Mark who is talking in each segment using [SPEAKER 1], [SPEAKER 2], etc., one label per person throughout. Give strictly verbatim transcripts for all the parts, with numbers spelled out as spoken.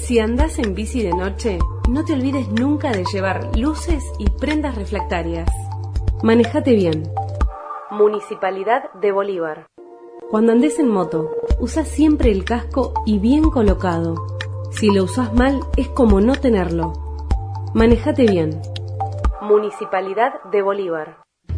[SPEAKER 1] Si andás en bici de noche, no te olvides nunca de llevar luces y prendas reflectarias. Manejate bien. Municipalidad de Bolívar. Cuando andes en moto, usa siempre el casco y bien colocado. Si lo usás mal, es como no tenerlo. Manejate bien. Municipalidad de Bolívar.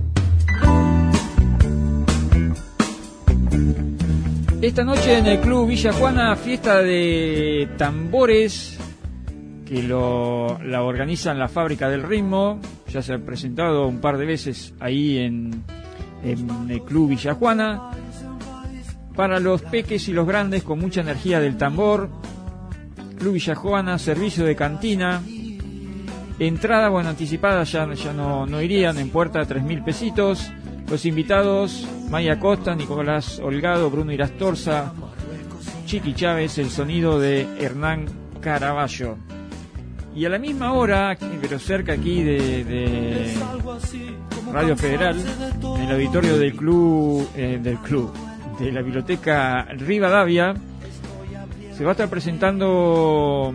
[SPEAKER 2] Esta noche en el Club Villa Juana, fiesta de tambores que lo, la organizan la Fábrica del Ritmo. Ya se ha presentado un par de veces ahí en, en el Club Villa Juana. Para los peques y los grandes con mucha energía del tambor. Club Villa Juana, servicio de cantina. Entrada, bueno, anticipada ya, ya no, no irían, en puerta tres mil pesitos. Los invitados, Maya Costa, Nicolás Holgado, Bruno Irastorza, Chiqui Chávez, el sonido de Hernán Caraballo. Y a la misma hora, pero cerca aquí de, de Radio Federal, en el auditorio del club, eh, del club, de la Biblioteca Rivadavia, se va a estar presentando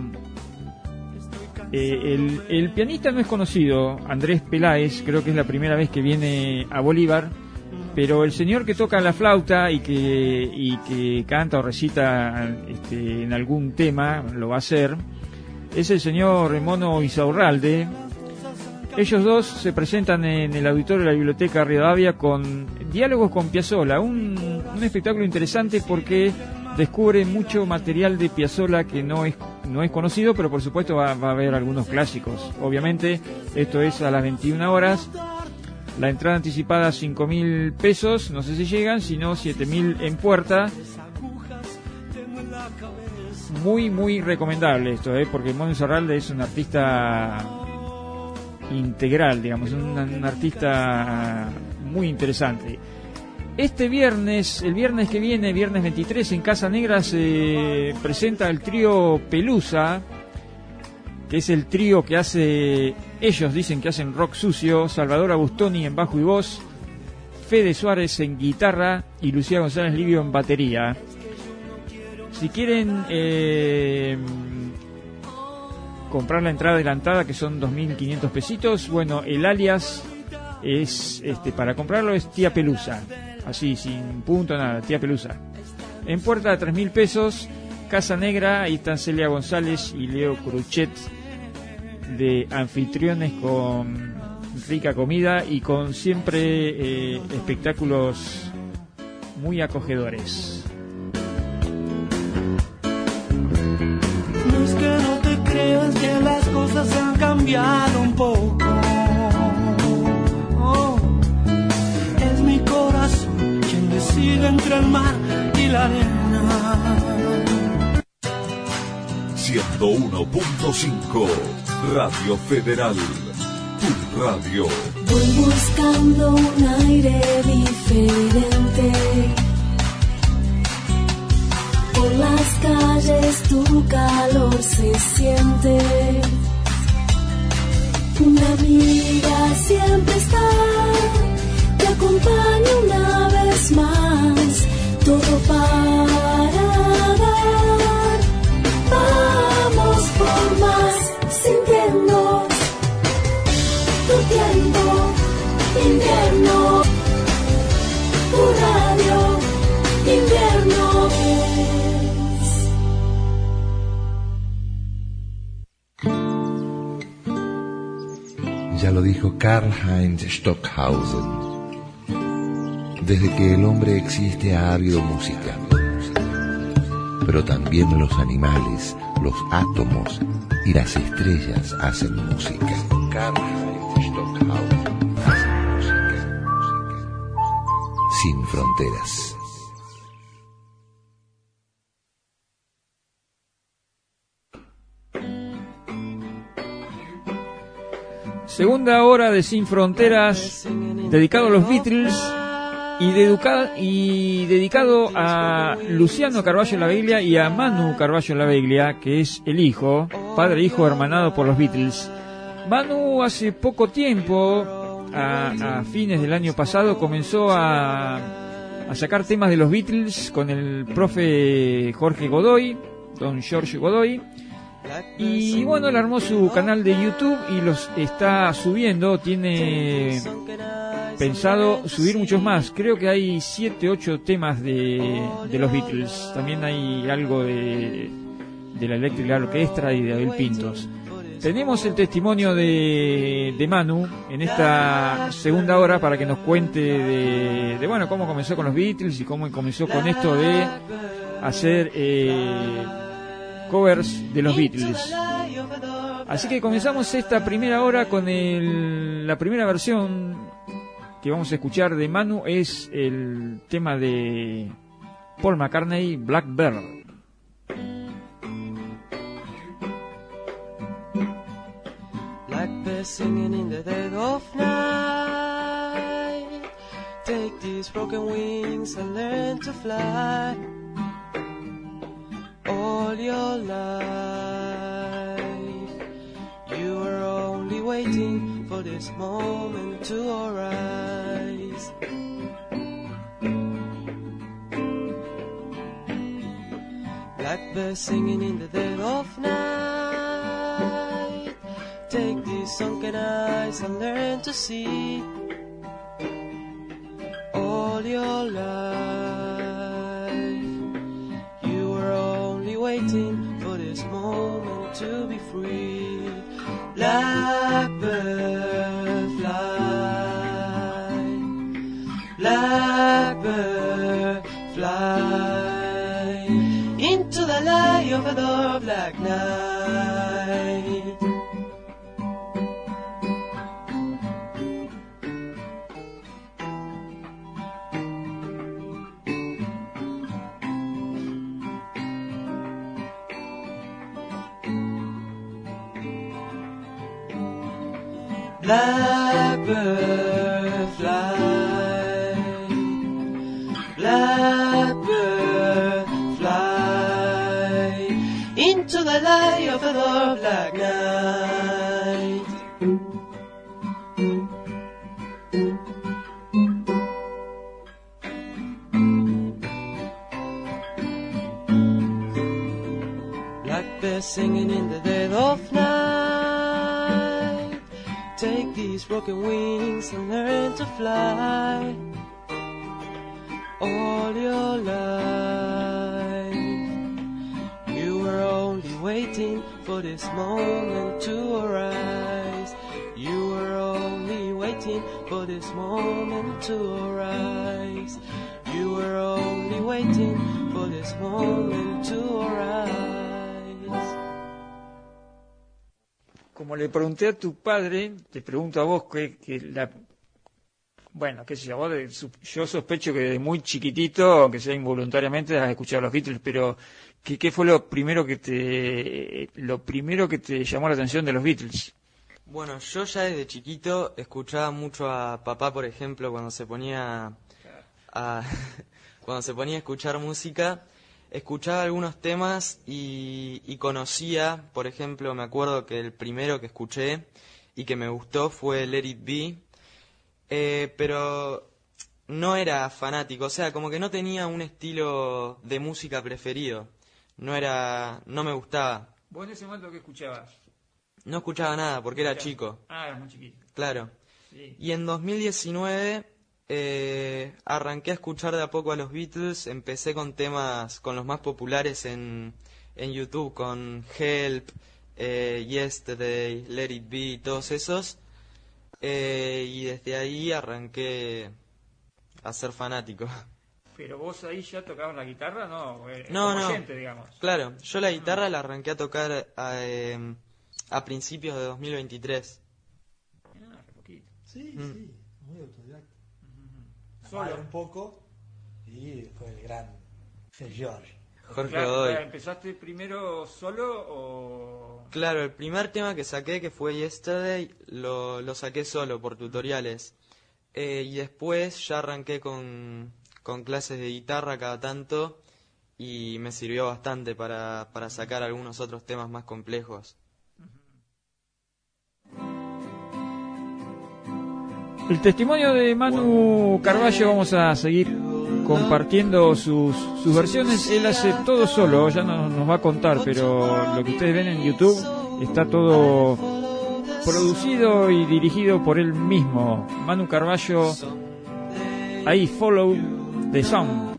[SPEAKER 2] eh, el, el pianista no es conocido, Andrés Peláez, creo que es la primera vez que viene a Bolívar, pero el señor que toca la flauta y que, y que canta o recita este, en algún tema, lo va a hacer, es el señor Mono Isaurralde. Ellos dos se presentan en el auditorio de la Biblioteca Rivadavia con diálogos con Piazzolla, un, un espectáculo interesante porque descubre mucho material de Piazzolla que no es no es conocido, pero por supuesto va, va a haber algunos clásicos. Obviamente, esto es a las veintiuna horas. La entrada anticipada cinco mil pesos, no sé si llegan, sino siete mil en puerta. Muy, muy recomendable esto, ¿eh? Porque Mono Isaurralde es un artista integral, digamos, un, un artista muy interesante. Este viernes, el viernes que viene, viernes veintitrés, en Casa Negra se presenta el trío Pelusa, que es el trío que hace, ellos dicen que hacen rock sucio, Salvador Agustoni en bajo y voz, Fede Suárez en guitarra y Lucía González Livio en batería. Si quieren eh, comprar la entrada adelantada, que son dos mil quinientos pesitos, bueno, el alias es este para comprarlo es Tía Pelusa, así, sin punto, nada, Tía Pelusa. En puerta de tres mil pesos, Casa Negra, ahí están Celia González y Leo Cruchet de anfitriones con rica comida y con siempre eh, espectáculos muy acogedores.
[SPEAKER 3] No es que no te creas que las cosas han cambiado un poco. Oh, es mi corazón quien decide entre el mar y la arena.
[SPEAKER 4] ciento uno punto cinco Radio Federal, tu radio.
[SPEAKER 5] Voy buscando un aire diferente. Por las calles tu calor se siente. Una amiga siempre está, te acompaña una vez más. Todo para dar. Vamos por más, sintiendo tu tiempo, invierno, tu radio, invierno.
[SPEAKER 6] Ya lo dijo Karl-Heinz Stockhausen. Desde que el hombre existe ha habido música. Pero también los animales, los átomos y las estrellas hacen música. Karl-Heinz Stockhausen hace música, música sin fronteras.
[SPEAKER 2] Segunda hora de Sin Fronteras, dedicado a los Beatles y, deduca, y dedicado a Luciano Carballo Laveglia y a Manu Carballo Laveglia, que es el hijo, padre e hijo hermanado por los Beatles. Manu hace poco tiempo, a, a fines del año pasado, comenzó a, a sacar temas de los Beatles con el profe Jorge Godoy, don George Godoy, Y bueno, él armó su canal de YouTube y los está subiendo. Tiene pensado subir muchos más. Creo que hay siete, ocho temas de, de los Beatles. También hay algo de, de la Electric Orchestra y de Abel Pintos. Tenemos el testimonio de, de Manu en esta segunda hora para que nos cuente de, de bueno, cómo comenzó con los Beatles y cómo comenzó con esto de hacer eh, covers de los Beatles. Así que comenzamos esta primera hora con el, la primera versión que vamos a escuchar de Manu. Es el tema de Paul McCartney, Blackbird.
[SPEAKER 7] Blackbird singing in the dead of night. Take these broken wings and learn to fly. All your life you were only waiting for this moment to arise. Blackbird singing in the dead of night. Take these sunken eyes and learn to see. All your life you were only waiting for this moment to be free. Blackbird fly, blackbird fly into the light of a dark black night. Blackbird fly, blackbird fly into the light of a dark black night. Blackbird singing in the dead of night. Take these broken wings and learn to fly. All your life you were only waiting for this moment to arise. You were only waiting for this moment to arise. You were only waiting for this moment to arise.
[SPEAKER 2] Como le pregunté a tu padre, te pregunto a vos que, que la, bueno, qué sé yo, vos de, yo sospecho que desde muy chiquitito, aunque sea involuntariamente, has escuchado los Beatles, pero ¿qué, qué fue lo primero que te, lo primero que te llamó la atención de los Beatles?
[SPEAKER 8] Bueno, yo ya desde chiquito escuchaba mucho a papá, por ejemplo, cuando se ponía a, cuando se ponía a escuchar música. Escuchaba algunos temas y, y conocía, por ejemplo, me acuerdo que el primero que escuché y que me gustó fue Let It Be, eh, pero no era fanático, o sea, como que no tenía un estilo de música preferido, no era, no me gustaba.
[SPEAKER 2] ¿Vos en ese momento qué escuchabas?
[SPEAKER 8] No escuchaba nada porque era chico.
[SPEAKER 2] Ah, eras muy chiquito.
[SPEAKER 8] Claro.
[SPEAKER 2] Sí.
[SPEAKER 8] Y en dos mil diecinueve... Eh, arranqué a escuchar de a poco a los Beatles, empecé con temas, con los más populares en, en YouTube, con Help, eh, Yesterday, Let It Be, todos esos, eh, y desde ahí arranqué a ser fanático.
[SPEAKER 2] ¿Pero vos ahí ya tocabas la guitarra? No, eh,
[SPEAKER 8] no,
[SPEAKER 2] como
[SPEAKER 8] no.
[SPEAKER 2] oyente, digamos.
[SPEAKER 8] Claro, yo la guitarra la arranqué a tocar a, eh, a principios de dos mil veintitrés.
[SPEAKER 2] Ah, qué poquito.
[SPEAKER 9] Sí,
[SPEAKER 8] Mm.
[SPEAKER 9] sí, muy autodidacta.
[SPEAKER 2] Solo.
[SPEAKER 9] Un poco y fue el gran George.
[SPEAKER 8] Jorge
[SPEAKER 2] Claro,
[SPEAKER 8] Godoy.
[SPEAKER 2] claro, ¿empezaste primero solo o...?
[SPEAKER 8] Claro, el primer tema que saqué, que fue Yesterday, lo, lo saqué solo por tutoriales. Eh, y después ya arranqué con, con clases de guitarra cada tanto y me sirvió bastante para, para sacar algunos otros temas más complejos.
[SPEAKER 2] El testimonio de Manu Carballo, vamos a seguir compartiendo sus, sus versiones. Él hace todo solo, ya no, nos va a contar, pero lo que ustedes ven en YouTube está todo producido y dirigido por él mismo. Manu Carballo, I Follow the Sun.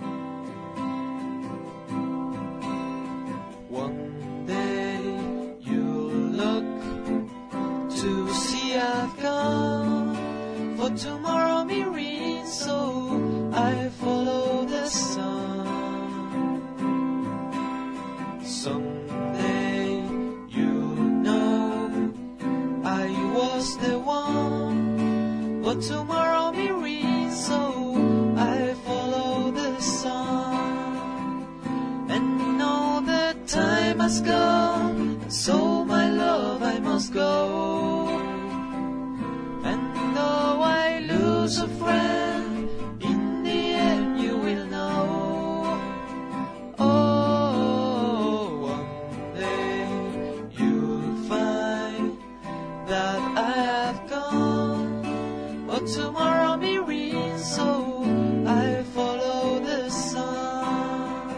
[SPEAKER 7] Tomorrow may rain, so I follow the sun. Someday you'll know I was the one, but tomorrow may rain, so I follow the sun. And all the time has gone, and so my love I must go. And though I lose a friend, in the end you will know. Oh, one day you'll find that I have gone, but tomorrow may rain, so I follow the sun.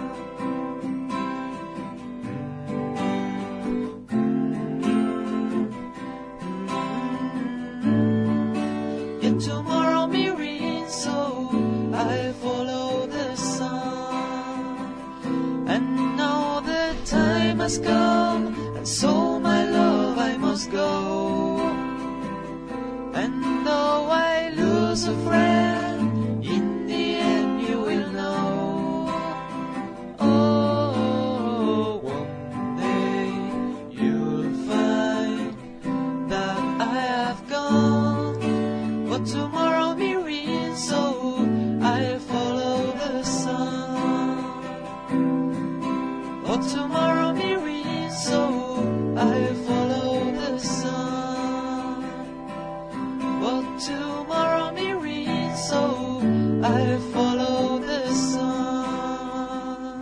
[SPEAKER 7] Tomorrow may rain, so I follow the sun. And now the time has come, and so my love I must go. And though I lose a friend, in the end you will know. Oh, one day you'll find that I have gone, but tomorrow may rain, so I follow the sun. But tomorrow may rain, so I follow the sun. But tomorrow may rain, so I follow the sun.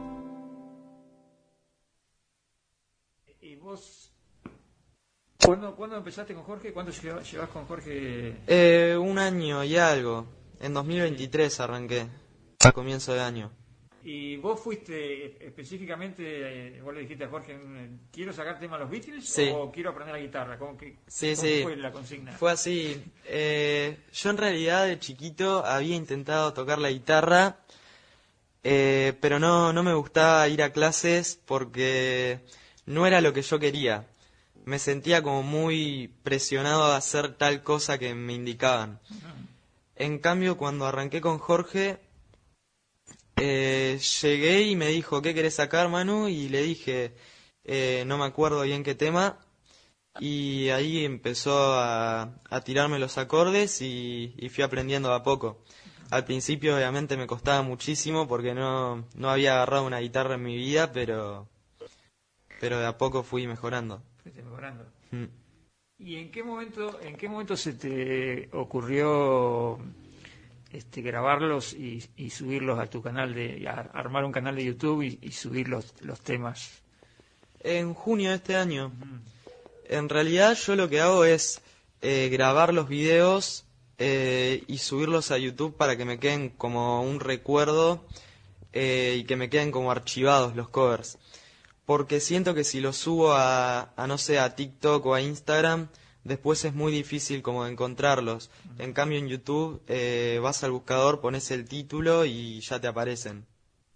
[SPEAKER 2] ¿Y vos ¿Cuándo, ¿Cuándo empezaste con Jorge? ¿Cuánto llevas, llevas con Jorge?
[SPEAKER 8] Eh, un año y algo. En dos mil veintitrés arranqué, a comienzo de año.
[SPEAKER 2] ¿Y vos fuiste específicamente, eh, vos le dijiste a Jorge, quiero sacar tema a los Beatles
[SPEAKER 8] sí.
[SPEAKER 2] o quiero aprender la guitarra? ¿Cómo, que,
[SPEAKER 8] sí,
[SPEAKER 2] ¿cómo
[SPEAKER 8] sí.
[SPEAKER 2] fue la consigna?
[SPEAKER 8] Fue así. Eh, yo en realidad de chiquito había intentado tocar la guitarra, eh, pero no, no me gustaba ir a clases porque no era lo que yo quería. Me sentía como muy presionado a hacer tal cosa que me indicaban. En cambio, cuando arranqué con Jorge, eh, llegué y me dijo, ¿qué querés sacar, Manu? Y le dije, eh, no me acuerdo bien qué tema. Y ahí empezó a, a tirarme los acordes y, y fui aprendiendo a poco. Al principio, obviamente, me costaba muchísimo porque no, no había agarrado una guitarra en mi vida, pero, pero de a poco fui mejorando.
[SPEAKER 2] mejorando.
[SPEAKER 8] Mm.
[SPEAKER 2] ¿Y en qué momento, en qué momento se te ocurrió este, grabarlos y, y subirlos a tu canal de, a, armar un canal de YouTube y, y subir los, los temas?
[SPEAKER 8] En junio de este año. Mm. En realidad yo lo que hago es eh, grabar los videos eh, y subirlos a YouTube para que me queden como un recuerdo eh, y que me queden como archivados los covers. Porque siento que si los subo a, a, no sé, a TikTok o a Instagram, después es muy difícil como de encontrarlos. En cambio en YouTube eh, vas al buscador, pones el título y ya te aparecen.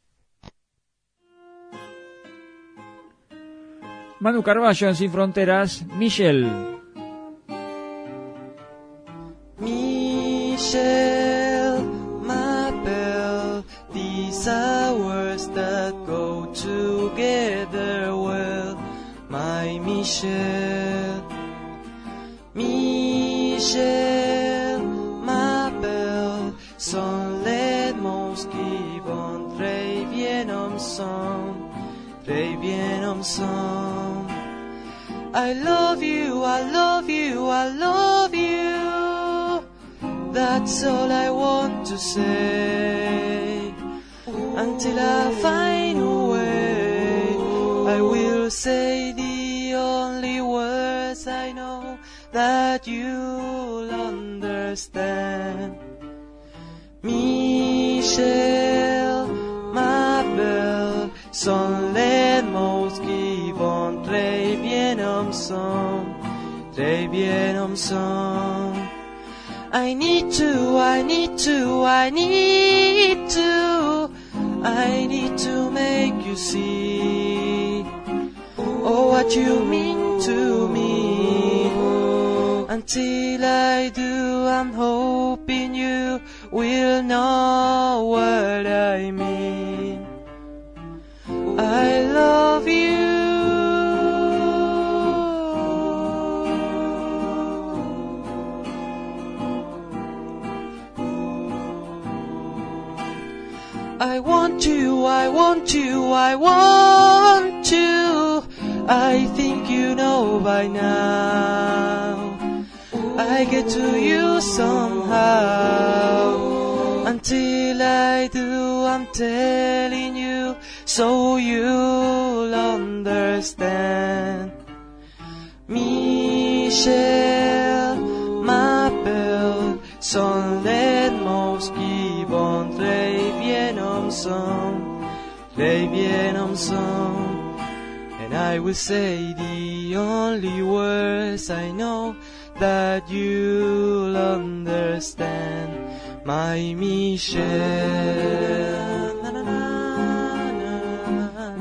[SPEAKER 2] Manu Carballo en Sin Fronteras, Michelle.
[SPEAKER 7] Michelle, my belle, these are words that go together well, my Michelle. Michelle, my belle, son let keep on très bien ensemble, très bien ensemble. I love you, I love you, I love you. That's all I want to say. Until I find a way, I will say the only words I know that you'll understand. Michelle, Michel, ma belle, son les mots qui vont très bien ensemble, très bien ensemble. I need to, I need to, I need to, I need to make you see, oh, what you mean to me. Until I do, I'm hoping you will know what I mean. I love you. I want you, I want you, I want you. I think you know by now. I get to you somehow. Until I do, I'm telling you, so you'll understand. Michel, ma belle, sont les mots qui vont très bien ensemble, très bien ensemble. And I will say the only words I know that you'll understand, my Michel. Na, na, na, na, na,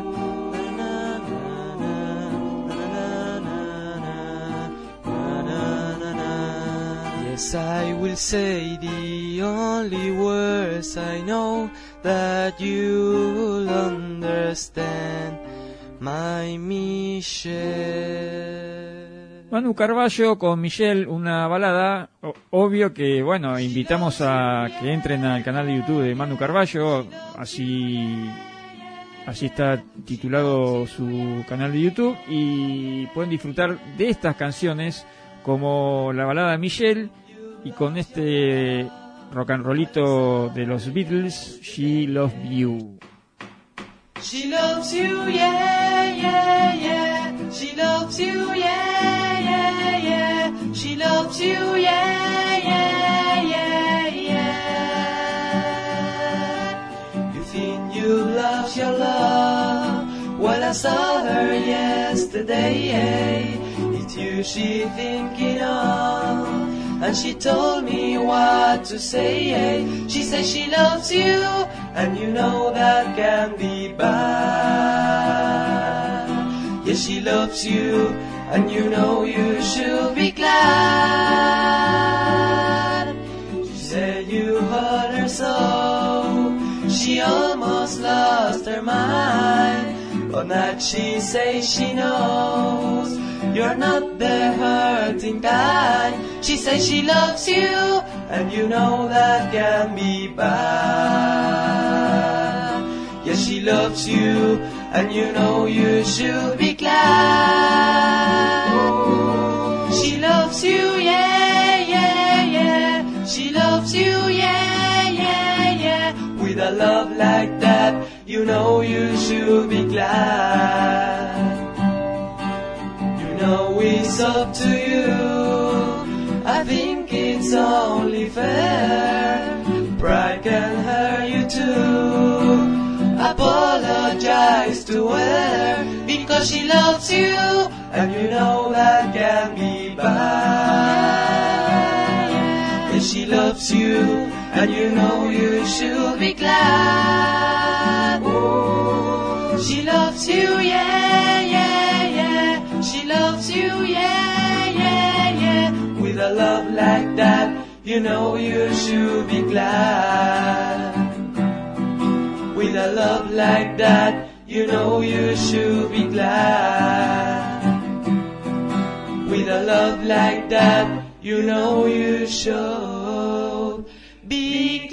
[SPEAKER 7] na, na. Yes, I will say the only words I know that you'll understand, my Michel.
[SPEAKER 2] Manu Carballo con Michelle, una balada. O- obvio que, bueno, invitamos a que entren al canal de YouTube de Manu Carballo, así así está titulado su canal de YouTube, y pueden disfrutar de estas canciones como la balada Michelle y con este rock and rollito de los Beatles, She Loves You.
[SPEAKER 7] She loves you, yeah, yeah, yeah. She loves you, yeah, yeah, yeah. She loves you, yeah, yeah, yeah, yeah. You think you lost your love? Well, I saw her yesterday. It's you she thinking of, and she told me what to say. She says she loves you, and you know that can be bad. Yes, she loves you, and you know you should be glad. She said you hurt her so, she almost lost her mind. But now she says she knows you're not the hurting kind. She says she loves you, and you know that can be bad. Yes, she loves you, and you know you should be glad. She loves you, yeah, yeah, yeah. She loves you, yeah, yeah, yeah. With a love like that, you know you should be glad. You know it's up to you. I think it's only fair. Pride can hurt you too. Apologize to her because she loves you, and you know that can be bad. Yes, she loves you, and you know you should be glad. She loves you, yeah, yeah, yeah. She loves you, yeah, yeah, yeah. With a love like that, you know you should be glad. With a love like that, you know you should be glad. With a love like that, you know you should be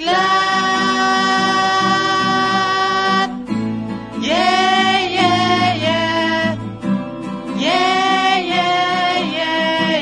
[SPEAKER 7] glad. Yeah, yeah, yeah. Yeah, yeah, yeah,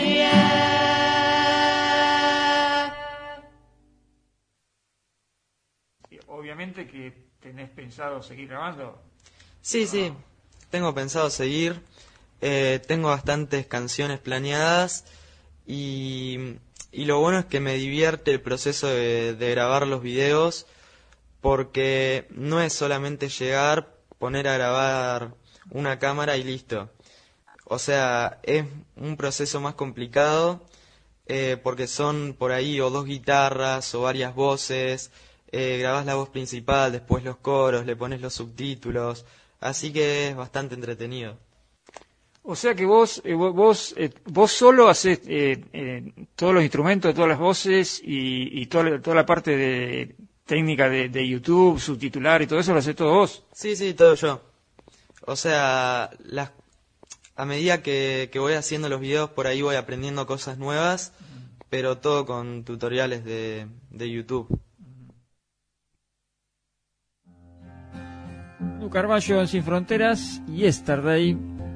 [SPEAKER 7] yeah.
[SPEAKER 2] Obviamente que ¿tenés pensado seguir grabando?
[SPEAKER 8] Sí, sí, tengo pensado seguir. Eh, tengo bastantes canciones planeadas y, y lo bueno es que me divierte el proceso de, de grabar los videos porque no es solamente llegar, poner a grabar una cámara y listo. O sea, es un proceso más complicado, eh, porque son por ahí o dos guitarras o varias voces, eh, grabás la voz principal, después los coros, le pones los subtítulos, así que es bastante entretenido.
[SPEAKER 2] O sea que vos eh, vos vos, eh, vos solo haces eh, eh, todos los instrumentos, todas las voces y, y toda, toda la parte de técnica de, de YouTube, subtitular y todo eso lo haces todo vos.
[SPEAKER 8] Sí, sí, todo yo. O sea, las, a medida que, que voy haciendo los videos por ahí voy aprendiendo cosas nuevas, pero todo con tutoriales de, de YouTube.
[SPEAKER 2] Manu Carballo en Sin Fronteras, Yesterday.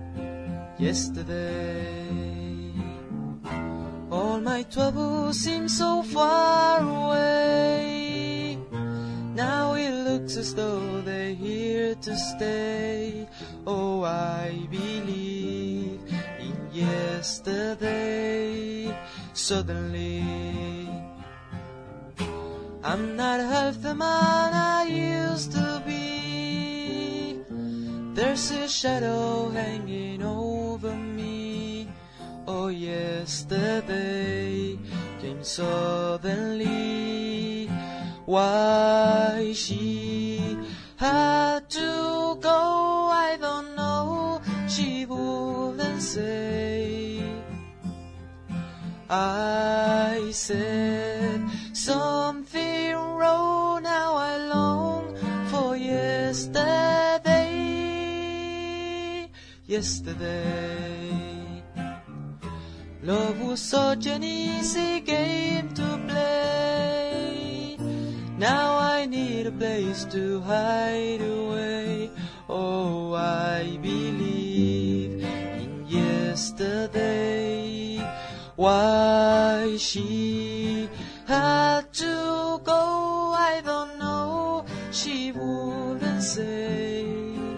[SPEAKER 7] Yesterday, all my troubles seem so far away. Now it looks as though they're here to stay. Oh, I believe in yesterday. Suddenly, I'm not half the man I used to be. There's a shadow hanging over me. Oh, yesterday came suddenly. Why she had to go, I don't know. She wouldn't say. I said something wrong. Now I long for yesterday. Yesterday, love was such an easy game to play. Now I need a place to hide away. Oh, I believe in yesterday. Why she had to go, I don't know. She wouldn't say.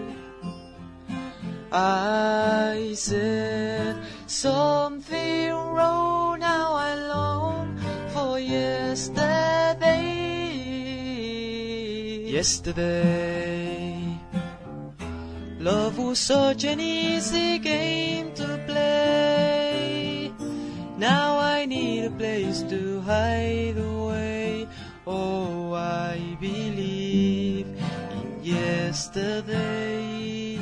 [SPEAKER 7] I said something wrong. Now I long for yesterday. Yesterday, love was such an easy game to play. Now I need a place to hide away. Oh, I believe in yesterday.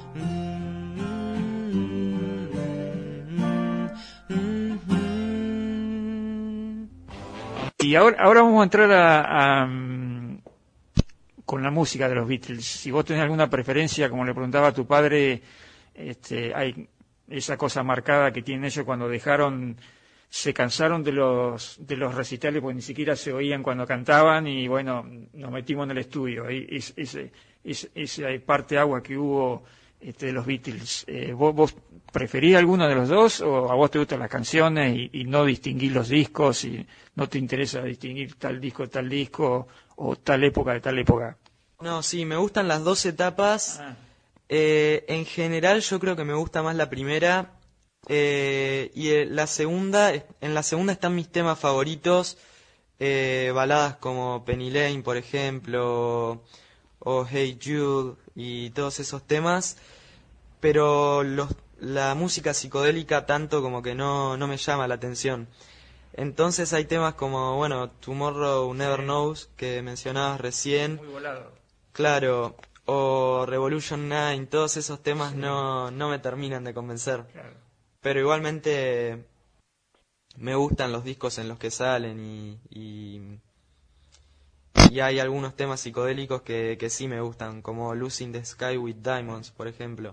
[SPEAKER 2] Y ahora, ahora vamos a entrar a, a, con la música de los Beatles. Si vos tenés alguna preferencia, como le preguntaba a tu padre, este, hay esa cosa marcada que tienen ellos cuando dejaron, se cansaron de los de los recitales porque ni siquiera se oían cuando cantaban y bueno, nos metimos en el estudio. Es, ese, es, esa parte agua que hubo este, de los Beatles. Eh, ¿vos, ¿Vos preferís alguno de los dos o a vos te gustan las canciones y, y no distinguís los discos y no te interesa distinguir tal disco de tal disco o tal época de tal época?
[SPEAKER 8] No, sí, me gustan las dos etapas. Ah. Eh, en general yo creo que me gusta más la primera eh, y eh, la segunda, en la segunda están mis temas favoritos, eh, baladas como Penny Lane, por ejemplo, o Hey Jude y todos esos temas, pero los, la música psicodélica tanto como que no, no me llama la atención. Entonces hay temas como, bueno, Tomorrow Never Knows, que mencionabas recién.
[SPEAKER 2] Muy volado.
[SPEAKER 8] Claro, o Revolution nueve, todos esos temas sí. no, no me terminan de convencer.
[SPEAKER 2] Claro.
[SPEAKER 8] Pero igualmente me gustan los discos en los que salen y, y, y hay algunos temas psicodélicos que, que sí me gustan, como Losing the Sky with Diamonds, por ejemplo.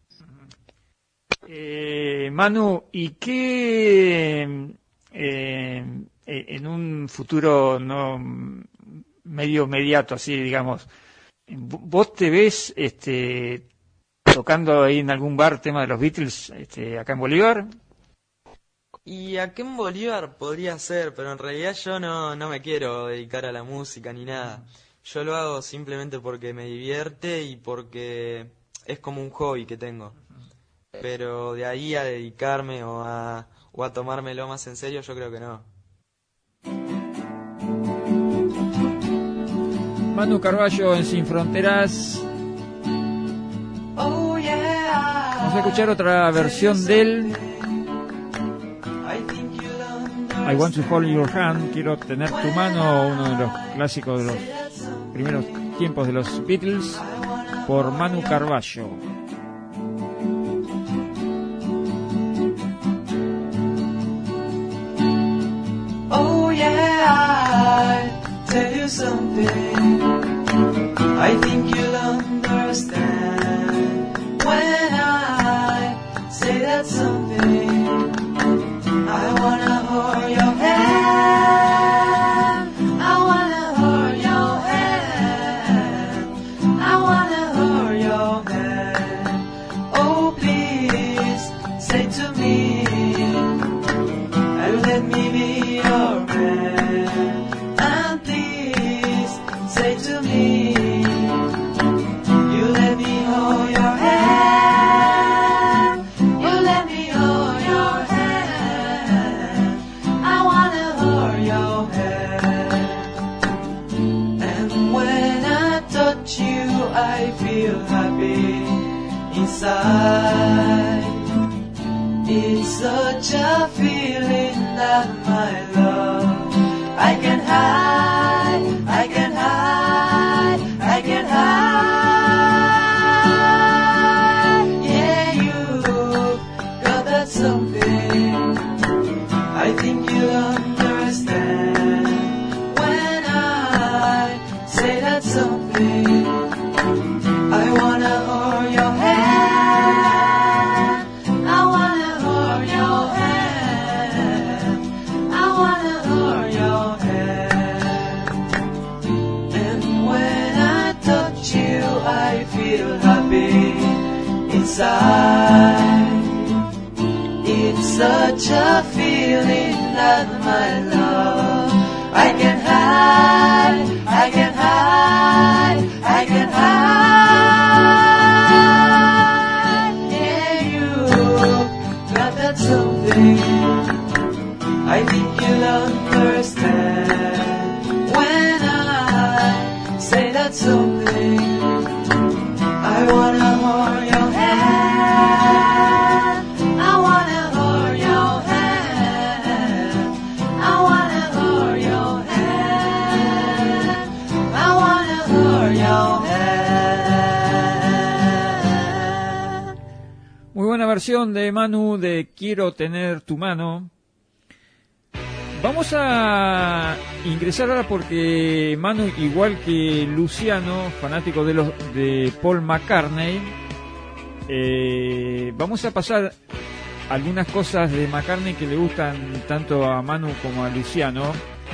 [SPEAKER 2] Eh, Manu, ¿y qué eh, en un futuro no medio inmediato, así digamos, vos te ves este, tocando ahí en algún bar tema de los Beatles este, acá en Bolívar?
[SPEAKER 8] Y acá en Bolívar podría ser, pero en realidad yo no, no me quiero dedicar a la música ni nada. Yo lo hago simplemente porque me divierte y porque es como un hobby que tengo. Pero de ahí a dedicarme o a, o a tomármelo más en serio, yo creo que no.
[SPEAKER 2] Manu Carballo en Sin Fronteras.
[SPEAKER 7] Oh yeah.
[SPEAKER 2] Vamos a escuchar otra versión del I Want to Hold Your Hand, Quiero Tener Tu Mano, uno de los clásicos de los primeros tiempos de los Beatles, por Manu Carballo.
[SPEAKER 7] Oh yeah, I tell you something, I think you'll understand when I say that something. I wanna hold your hand, I wanna hold your hand, I wanna hold your hand. Oh please, say to me, and let me be your man. And please, say to me, you let me hold your hand, you let me hold your hand, I wanna hold your hand. And when I touch you, I feel happy inside. It's such a feeling that my love I can hide, I can hide, I can hide. Yeah, you got that something, I think you understand when I say that something. I wanna hold your hand, I wanna hold your hand, I wanna hold your hand. And when I touch you, I feel happy inside. It's such a feeling that my love I can hide, I can hide, I can hide. Yeah, you got that something, I think you'll understand when I say that something. I wanna hold your hand, I wanna hold your hand, I wanna hold your hand, I wanna hold your hand.
[SPEAKER 2] Muy buena versión de Manu de Quiero Tener Tu Mano. Vamos a ingresar ahora porque Manu, igual que Luciano, fanático de los de Paul McCartney, eh, vamos a pasar algunas cosas de McCartney que le gustan tanto a Manu como a Luciano.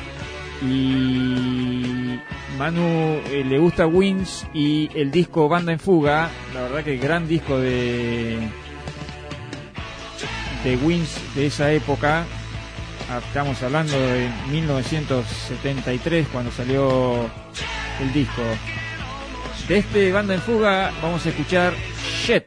[SPEAKER 2] Y Manu eh, le gusta Wings y el disco Banda en Fuga, la verdad que gran disco de de Wings de esa época. Estamos hablando de mil novecientos setenta y tres cuando salió el disco. De este Banda en Fuga vamos a escuchar Shit.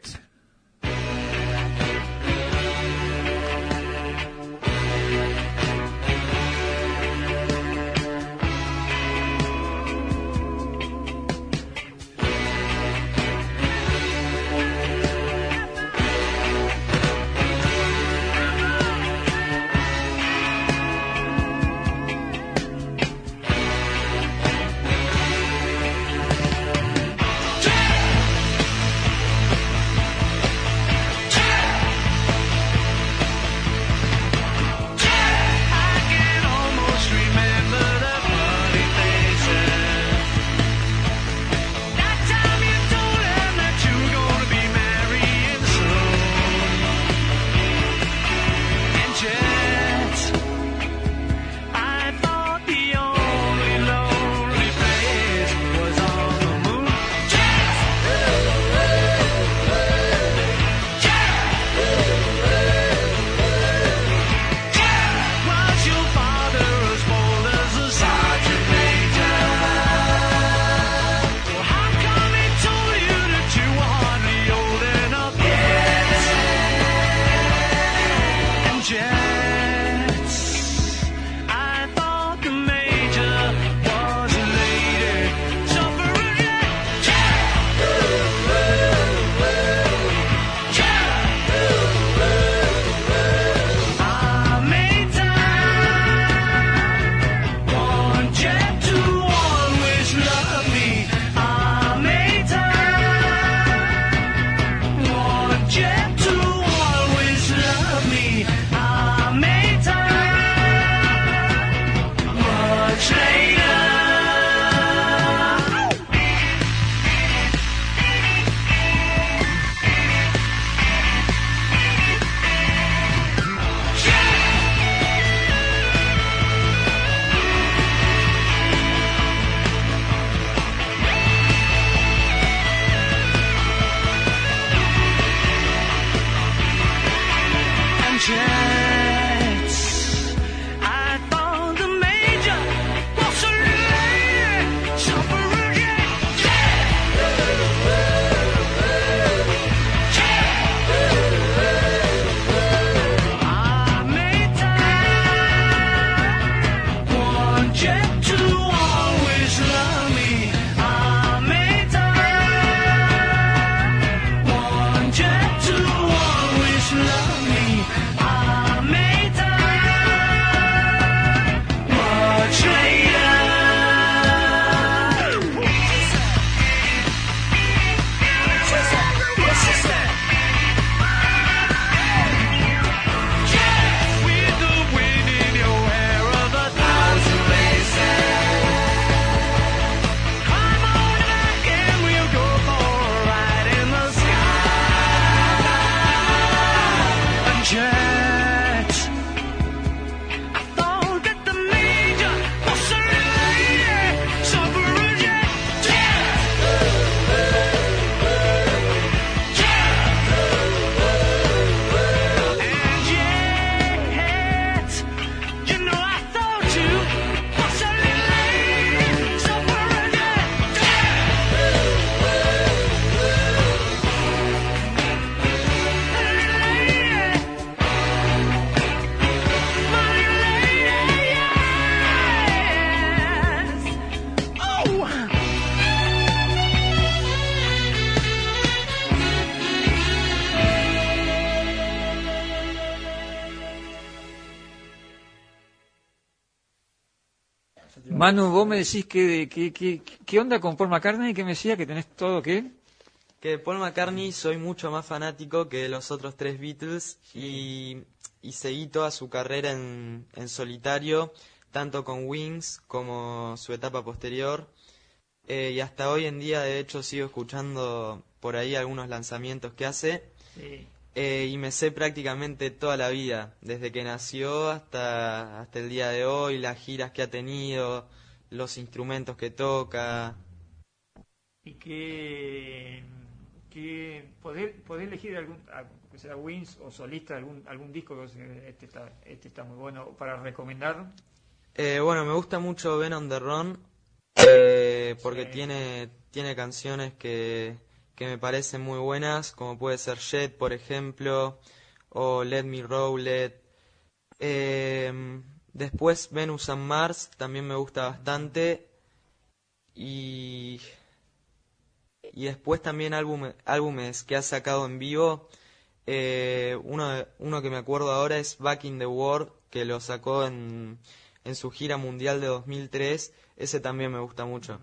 [SPEAKER 2] Manu, vos me decís que, que, que, ¿qué onda con Paul McCartney? ¿Qué me decía? ¿Que tenés todo qué?
[SPEAKER 8] Que Paul McCartney soy mucho más fanático que los otros tres Beatles y, y seguí toda su carrera en, en solitario, tanto con Wings como su etapa posterior. Eh, y hasta hoy en día, de hecho, sigo escuchando por ahí algunos lanzamientos que hace.
[SPEAKER 2] Sí.
[SPEAKER 8] Eh, y me sé prácticamente toda la vida, desde que nació hasta, hasta el día de hoy, las giras que ha tenido, los instrumentos que toca.
[SPEAKER 2] ¿Y qué, qué poder, poder elegir algún, que sea Wings o solista, algún algún disco que este está, este está muy bueno para recomendar?
[SPEAKER 8] Eh, bueno, me gusta mucho Ben on the Run, eh, porque
[SPEAKER 2] Sí.
[SPEAKER 8] tiene, tiene canciones que... que me parecen muy buenas, como puede ser Jet, por ejemplo, o Let Me Roll It. Eh, después Venus and Mars también me gusta bastante. Y, y después también álbum, álbumes que ha sacado en vivo. Eh, uno, uno que me acuerdo ahora es Back in the World, que lo sacó en, en su gira mundial de dos mil tres. Ese también me gusta mucho.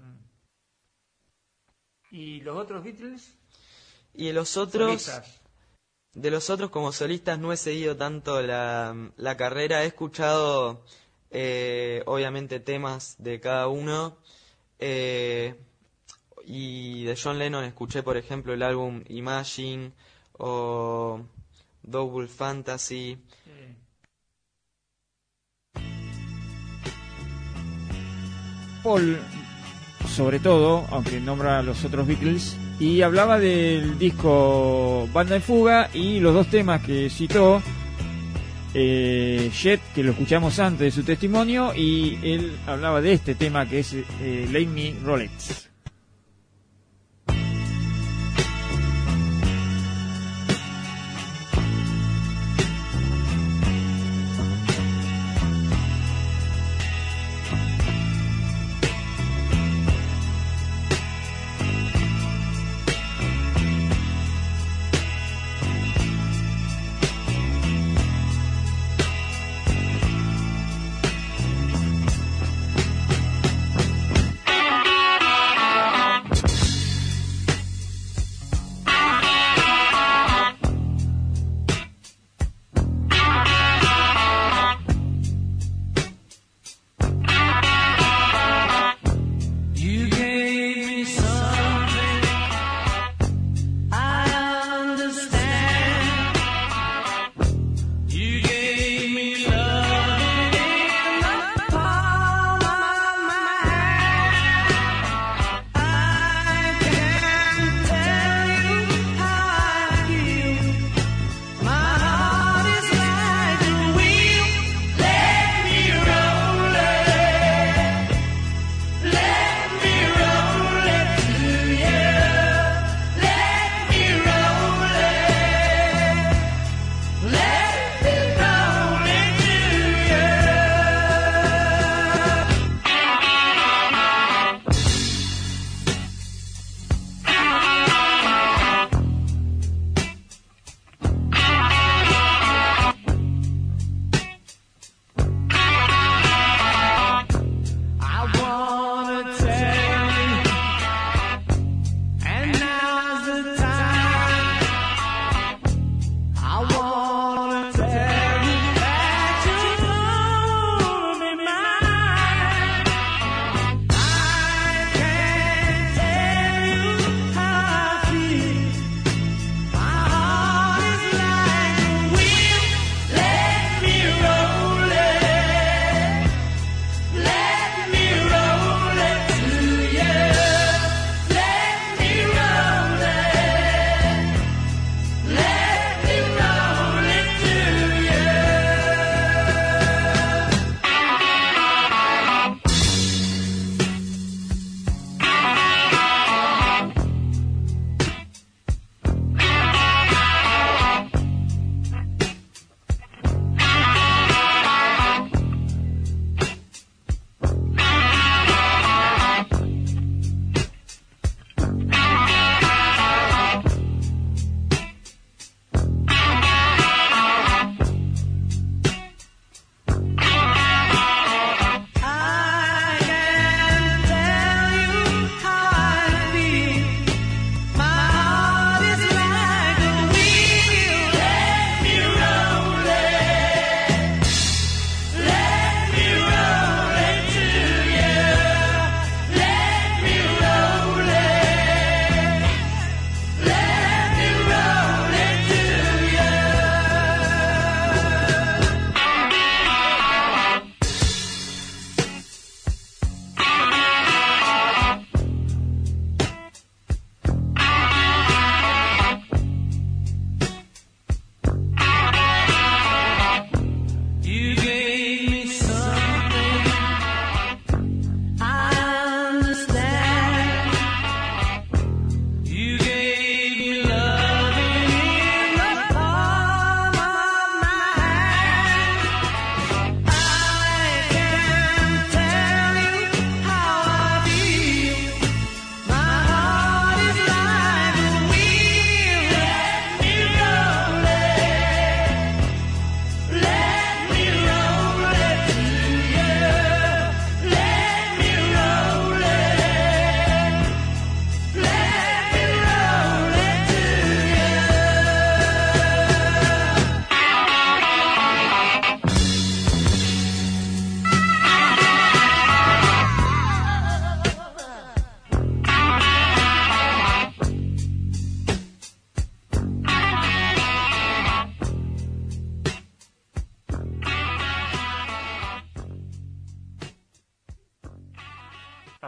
[SPEAKER 2] ¿Y los otros Beatles?
[SPEAKER 8] Y de los otros,
[SPEAKER 2] Solistas.
[SPEAKER 8] de los otros como solistas no he seguido tanto la, la carrera. He escuchado, eh, obviamente, temas de cada uno. Eh, y de John Lennon escuché, por ejemplo, el álbum Imagine o Double Fantasy.
[SPEAKER 2] Sí. Paul, sobre todo, aunque nombra a los otros Beatles, y hablaba del disco Banda en Fuga y los dos temas que citó, eh, Jet, que lo escuchamos antes de su testimonio, y él hablaba de este tema que es eh, Let Me Roll It.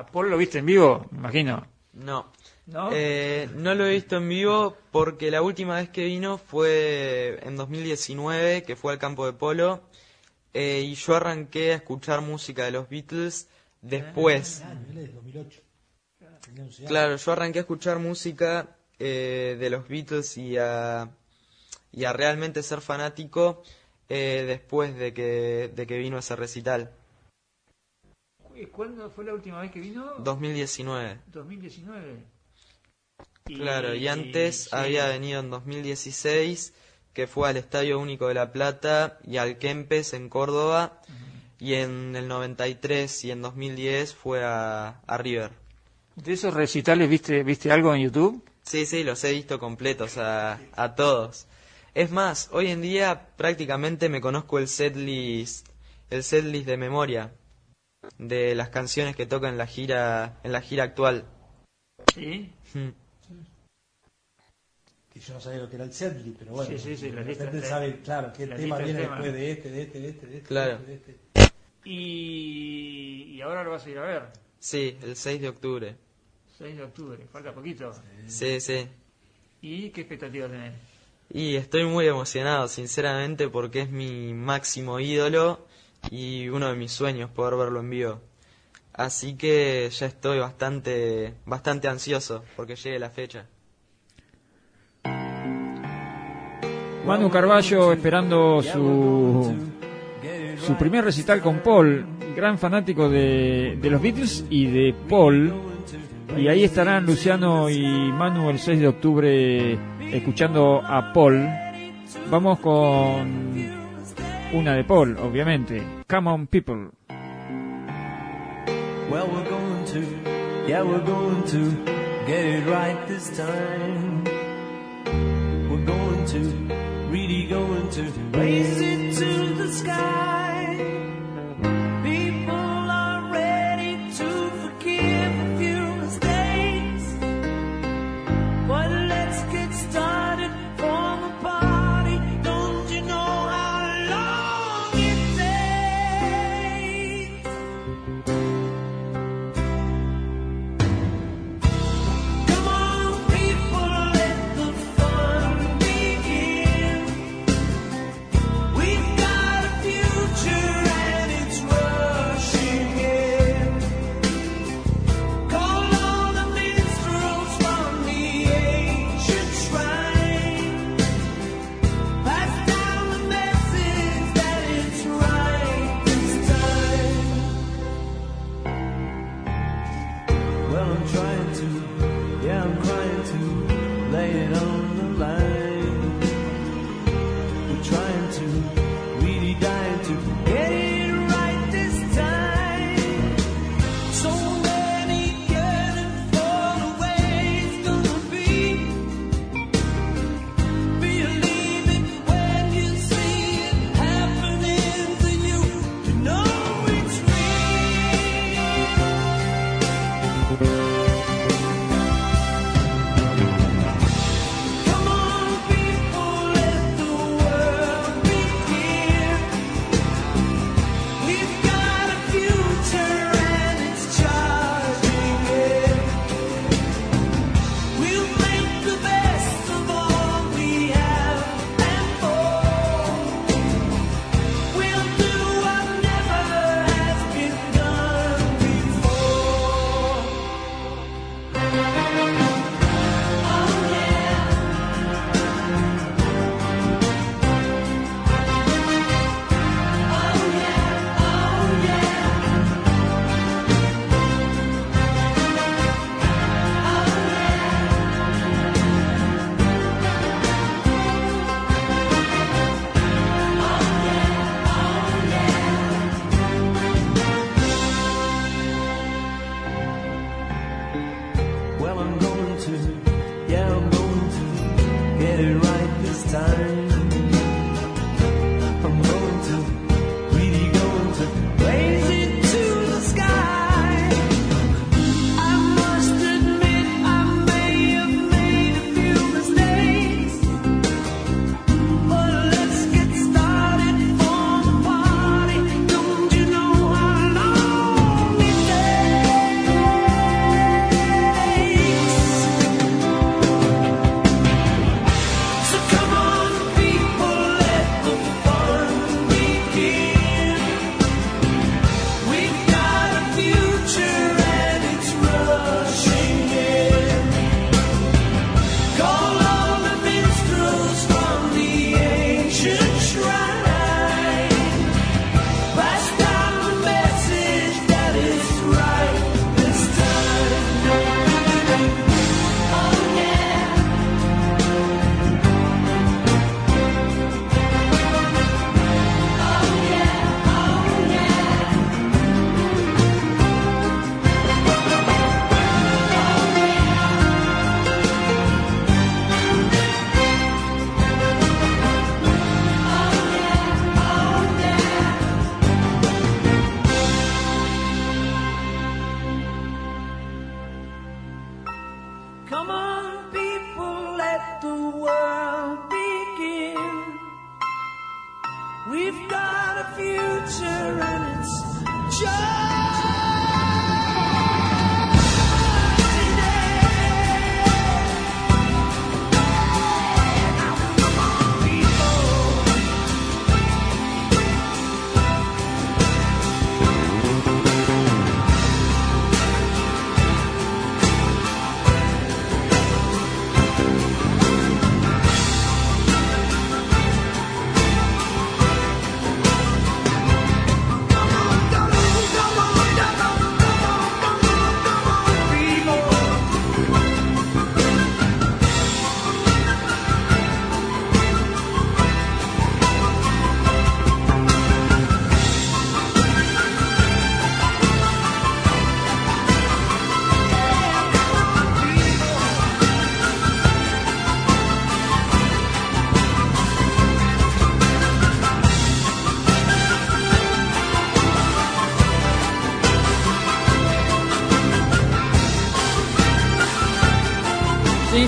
[SPEAKER 2] ¿A Paul lo viste en vivo? Me imagino.
[SPEAKER 8] No.
[SPEAKER 2] ¿No?
[SPEAKER 8] Eh, no lo he visto en vivo porque la última vez que vino fue en dos mil diecinueve, que fue al campo de polo, eh, y yo arranqué a escuchar música de los Beatles después.
[SPEAKER 9] Ah, nivel de dos mil ocho. Tenía once años.
[SPEAKER 8] Claro, yo arranqué a escuchar música eh, de los Beatles y a, y a realmente ser fanático eh, después de que, de que vino ese recital.
[SPEAKER 2] ¿Cuándo fue la última vez que vino?
[SPEAKER 8] dos mil diecinueve.
[SPEAKER 2] dos mil diecinueve. Y,
[SPEAKER 8] Claro, y antes
[SPEAKER 2] sí.
[SPEAKER 8] había venido en dos mil dieciséis, que fue al Estadio Único de La Plata y al Kempes en Córdoba, uh-huh. Y en el noventa y tres y en dos mil diez fue a, a River.
[SPEAKER 2] ¿De esos recitales viste viste algo en YouTube?
[SPEAKER 8] Sí, sí, los he visto completos a, a todos. Es más, hoy en día prácticamente me conozco el setlist, el setlist de memoria de las canciones que toca en la gira, en la gira actual.
[SPEAKER 2] Sí.
[SPEAKER 8] Hmm.
[SPEAKER 9] Que yo no sabía lo que era el setlist, pero bueno,
[SPEAKER 2] Sí, sí, sí, la
[SPEAKER 9] de
[SPEAKER 2] lista
[SPEAKER 9] repente
[SPEAKER 2] de-
[SPEAKER 9] sabe, claro, qué
[SPEAKER 2] la
[SPEAKER 9] tema
[SPEAKER 2] lista de
[SPEAKER 9] viene
[SPEAKER 2] temas.
[SPEAKER 9] después de este, de este, de este, de este,
[SPEAKER 8] Claro.
[SPEAKER 9] de este, de este.
[SPEAKER 2] Y, y ahora lo vas a ir a ver.
[SPEAKER 8] Sí, el seis de octubre.
[SPEAKER 2] seis de octubre, falta poquito.
[SPEAKER 8] Sí, sí.
[SPEAKER 2] ¿Y qué expectativas tenés?
[SPEAKER 8] Y estoy muy emocionado, sinceramente, porque es mi máximo ídolo y uno de mis sueños poder verlo en vivo. Así que ya estoy bastante, bastante ansioso porque llegue la fecha.
[SPEAKER 2] Manu Carballo esperando su su primer recital con Paul, gran fanático de, de los Beatles y de Paul. Y ahí estarán Luciano y Manu el seis de octubre escuchando a Paul. Vamos con una de Paul, obviamente. Come on, people.
[SPEAKER 3] Well, we're going to, yeah, we're going to get it right this time. We're going to, really going to raise it to the sky. People are ready to forgive a few mistakes. But let's get started for the party. Don't you know how long it takes? Come on, people, let the fun begin. We've got a future and it's rushing in. Call all the minstrels from the ancient shrine. Pass down the message that it's right this time. Well, I'm trying to, yeah, I'm trying to lay it on the line. We're trying to, really dying to get it right this time. So many yearning for the way it's gonna be. Believe it when you see it happening to you. You know it's Come on, people, let the world begin. We've got a future and it's charging in. We'll make the best of all we have and more. We'll do what never has been done before. Oh yeah. Oh yeah, oh yeah. Well, I'm going to, yeah, I'm going to get it right this time. I'm going to, really going to raise it to the sky. I must admit I may have made a few mistakes, but let's get started for the party. Don't you know how long it takes?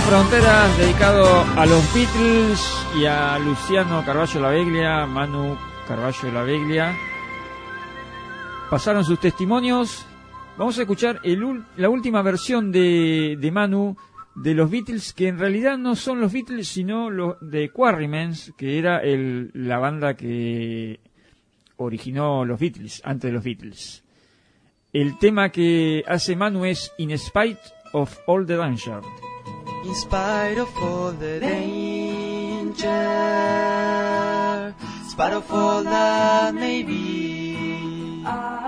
[SPEAKER 2] Fronteras, dedicado a los Beatles y a Luciano Carballo Laveglia, Manu Carballo Laveglia. Pasaron sus testimonios. Vamos a escuchar el, la última versión de, de Manu de los Beatles, que en realidad no son los Beatles, sino los de Quarrymans, que era el, la banda que originó los Beatles, antes de los Beatles. El tema que hace Manu es In Spite of All the Danger.
[SPEAKER 7] In spite of all the danger, in spite of all that may be,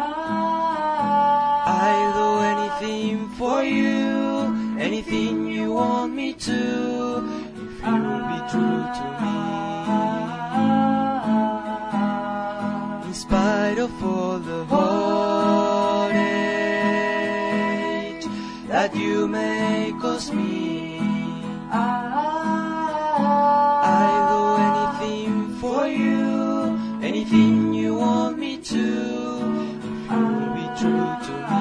[SPEAKER 7] I'll do anything for you, anything you want me to, if you'll be true to me. In spite of all the heartache that you may cause me, I'll do anything for you, anything you want me to, if you'll be true to me.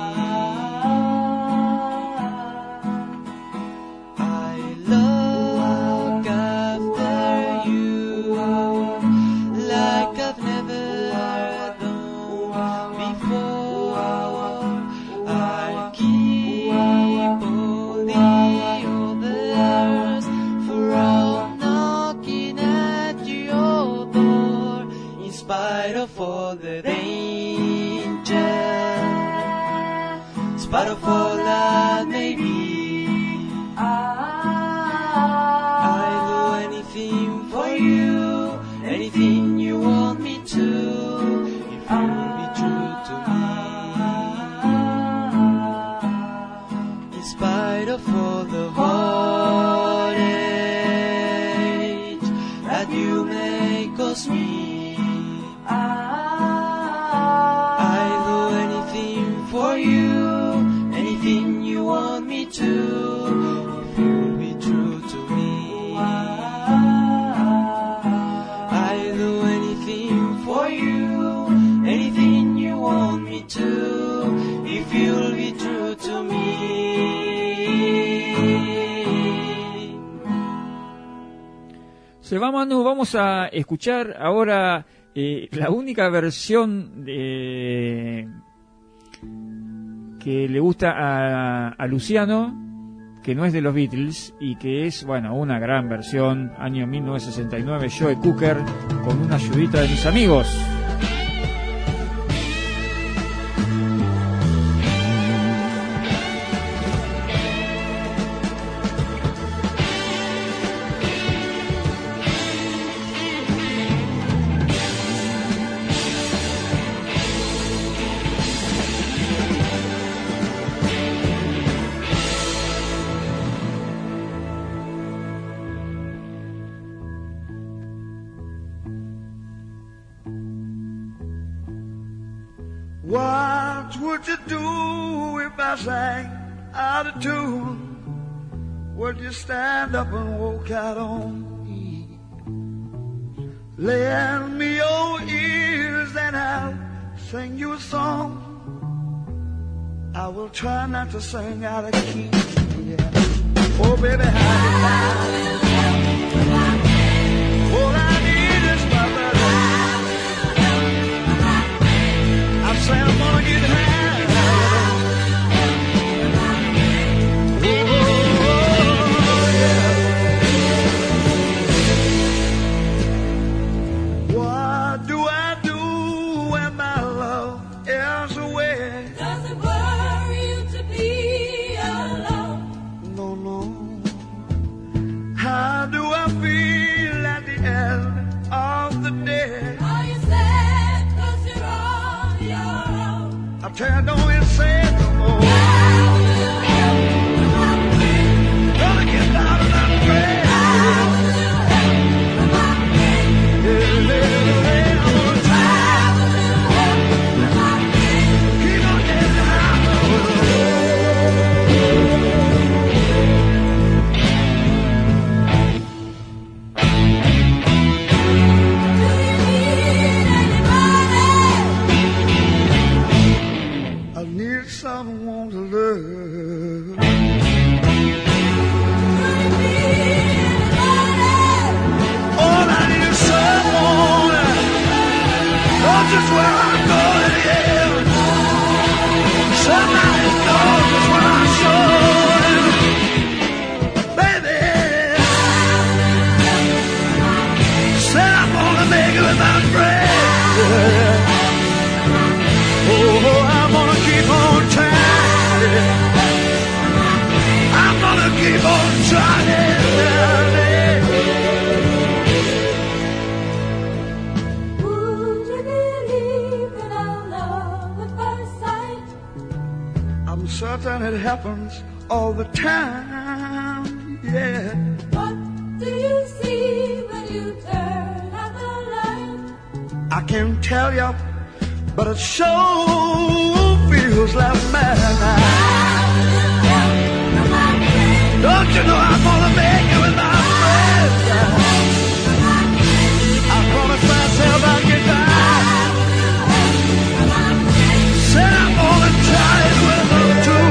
[SPEAKER 7] I look after you like I've never done before. I'll keep all the others from knocking at your door. In spite of all the danger, in spite of all that may be, I'll do anything for you, anything you want me to, if you'll be true to me. In spite of all the heartache that you may cause me, I'll do anything for you, anything you want me to, if you'll be true to me. I'll do anything for you, anything you want me to, if you'll be true to me.
[SPEAKER 2] Se va Manu, vamos a escuchar ahora eh, la única versión de, que le gusta a, a Luciano, que no es de los Beatles y que es, bueno, una gran versión, año mil novecientos sesenta y nueve, Joe Cooker, con una ayudita de mis amigos.
[SPEAKER 10] What would you do if I sang out of tune? Would you stand up and walk out on me? Lend me your ears and I'll sing you a song. I will try not to sing out of key. Yeah. Oh baby, how you like? All I need is my love. I say I'm gonna get high. Oh, yeah. What do I do when my love is away?
[SPEAKER 5] Does it worry you to be alone?
[SPEAKER 10] No, no. How do I feel at the end of the day?
[SPEAKER 5] Are you sad 'cause you're on your own?
[SPEAKER 10] I tell you, don't even say it no more. Gonna get down and I'm afraid. Yeah, yeah, yeah, I'm gonna try. Keep on getting high.
[SPEAKER 5] Do you need anybody?
[SPEAKER 10] I need just where I'm going, yeah. Somebody knows just where I'm going, baby. Said I'm gonna make it with my friends. Oh, I'm gonna keep on trying. I'm gonna keep on trying.
[SPEAKER 5] Would you believe in our love at first sight?
[SPEAKER 10] I'm certain it happens all the time, yeah.
[SPEAKER 5] What do you see when you turn out the light?
[SPEAKER 10] I can't tell you, but it sure feels like madness. Don't you know I'm gonna make it with my friends? I promised myself I'd get back. Said I'm gonna try it with them too.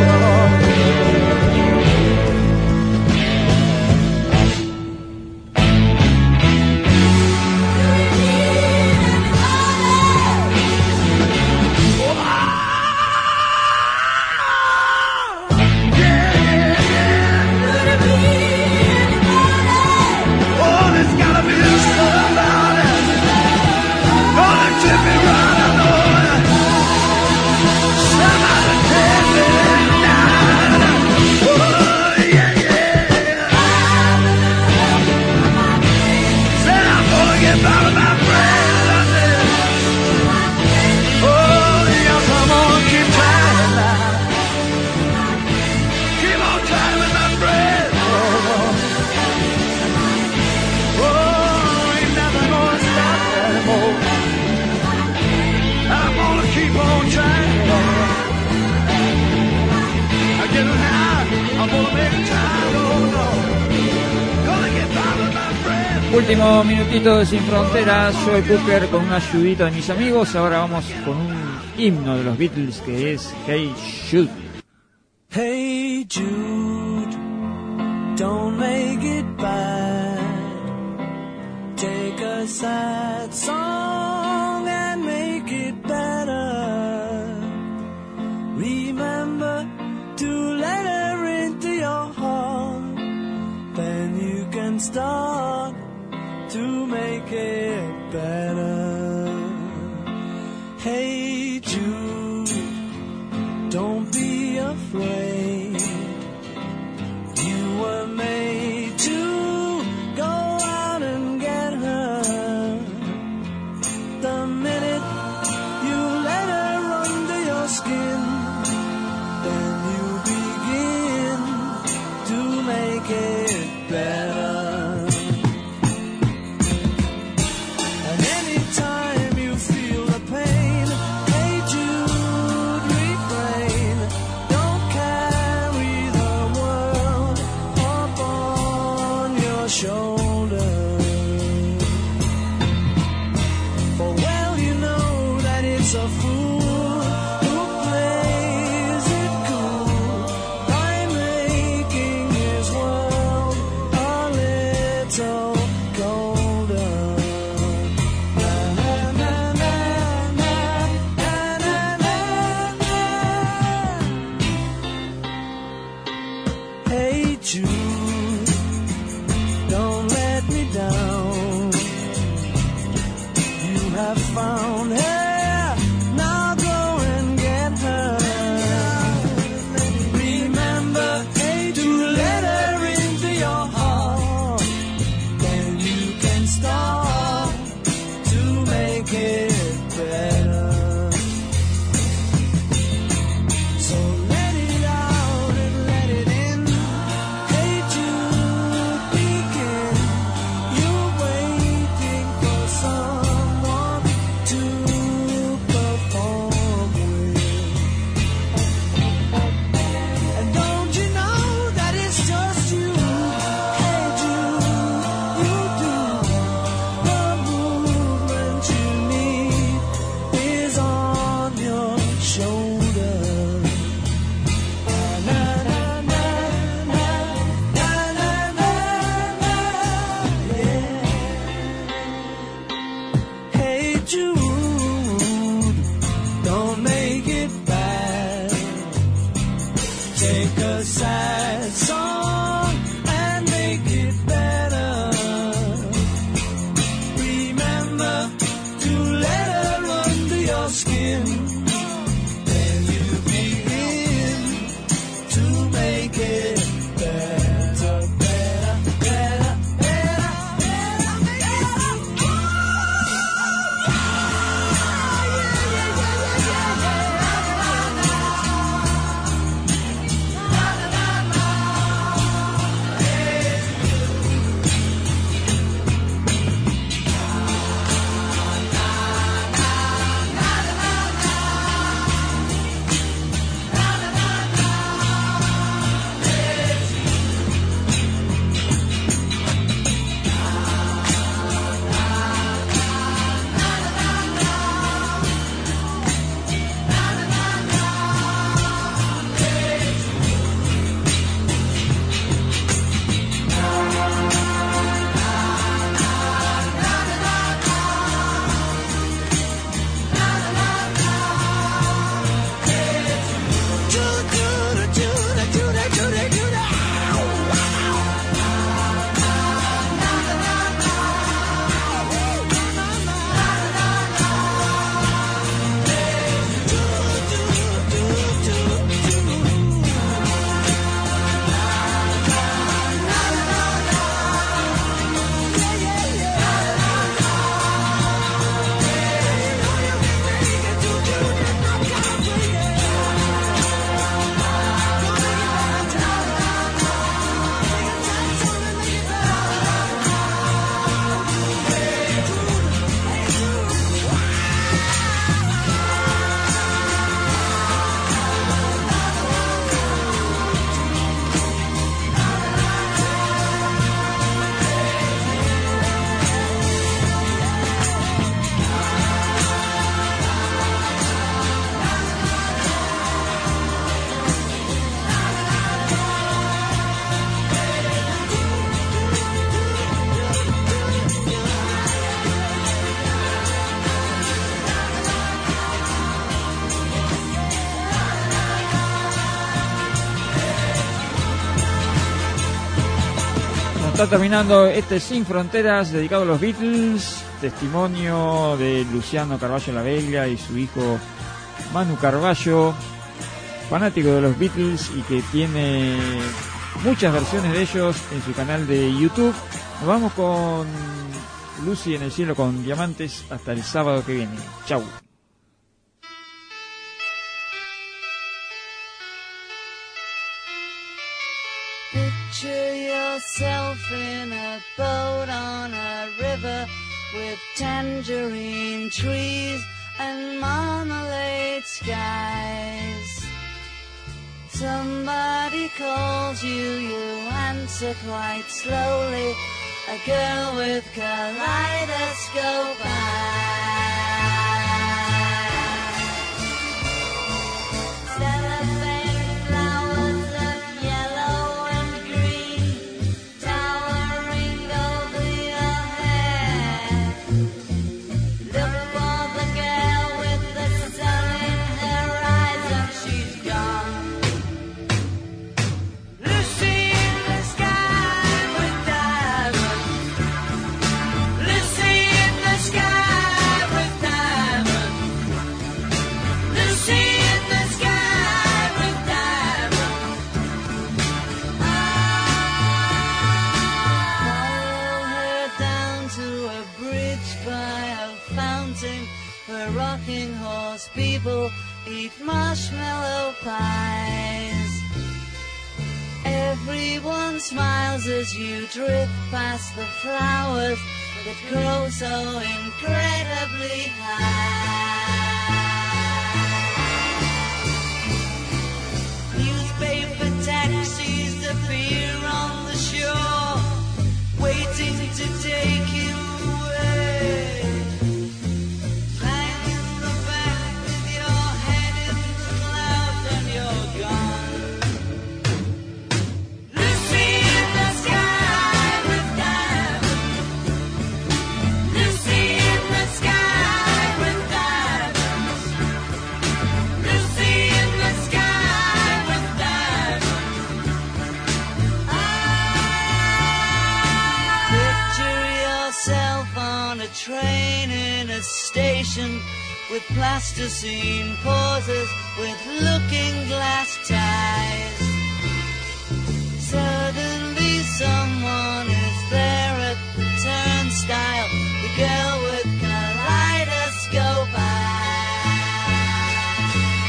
[SPEAKER 2] Último minutito de Sin Fronteras, Joe Cooker con una ayudita de mis amigos. Ahora vamos con un himno de los Beatles que es Hey Jude.
[SPEAKER 7] Hey Jude, don't make it bad. Take a sad song and make it better. Remember to let her into your heart. Then you can start to make it better. Hey Jude, don't be afraid. You were made to go out and get her. The minute you let her under your skin, then you begin to make it better. You're waiting for someone to
[SPEAKER 3] skin, then you begin to make it better, better, better, better, better, better.
[SPEAKER 2] Está terminando este Sin Fronteras dedicado a los Beatles, testimonio de Luciano Carballo La Vega y su hijo Manu Carballo, fanático de los Beatles y que tiene muchas versiones de ellos en su canal de YouTube. Nos vamos con Lucy en el cielo con diamantes hasta el sábado que viene. Chau.
[SPEAKER 11] Picture yourself in a boat on a river with tangerine trees and marmalade skies. Somebody calls you, you answer quite slowly. A girl with kaleidoscope eyes. Rocking horse people eat marshmallow pies. Everyone smiles as you drift past the flowers that grow so incredibly high. Newspaper taxis appear on the shore, waiting to take you away. Train in a station with plasticine pauses, with looking glass ties. Suddenly someone is there at the turnstile, the girl with kaleidoscope eyes.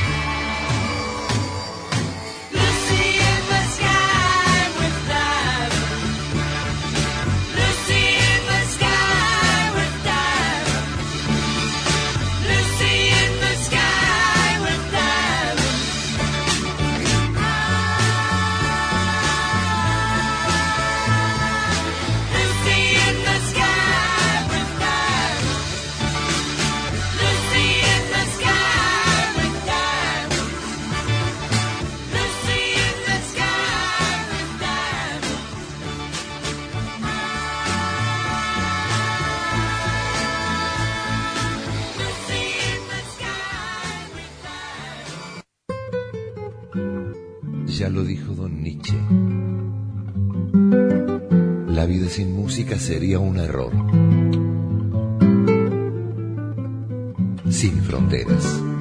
[SPEAKER 11] Lucy in the sky with diamonds. Lucy in the sky with diamonds. Lucy in the sky with diamonds. Lucy in the sky with diamonds. Lucy in the sky with diamonds. Lucy in the sky with diamonds. Lucy in the sky with diamonds.
[SPEAKER 6] Ya lo dijo don Nietzsche. La vida sin música sería un error. Sin fronteras.